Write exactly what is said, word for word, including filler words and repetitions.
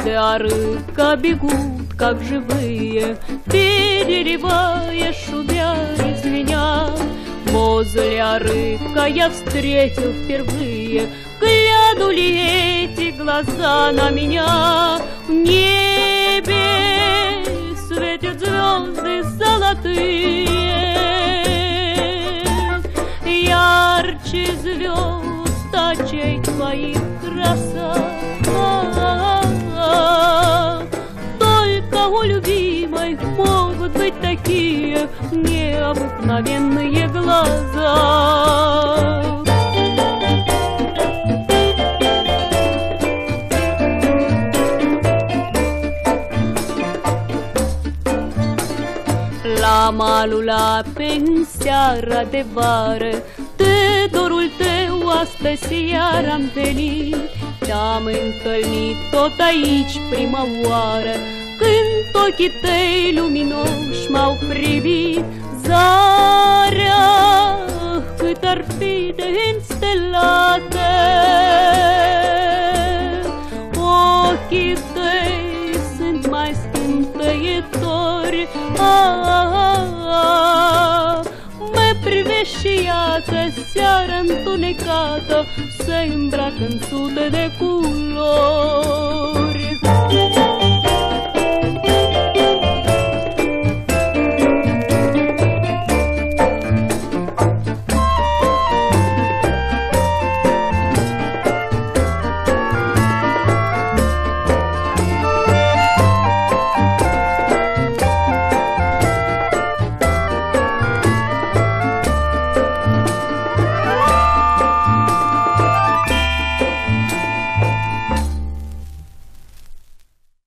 рыбка бегут, как живые, переливая, шумя из меня. Возле рыбка я встретил впервые, гляну ли эти глаза на меня. В небе светят звезды золотые, ярче звезд очей твоих краса. Только у любимой могут быть такие необыкновенные глаза. La malul la în seara de vară, de dorul tău astăzi iar am venit. Te-am întâlnit tot aici prima oară, când ochii tăi luminoși m-au privit. Zarea cât ar fi de înstelată, ochii tăi sunt mai scânteitori. Ah, ah, ah, mă privești și iată, seara întunecată se îmbracă în sute de culori.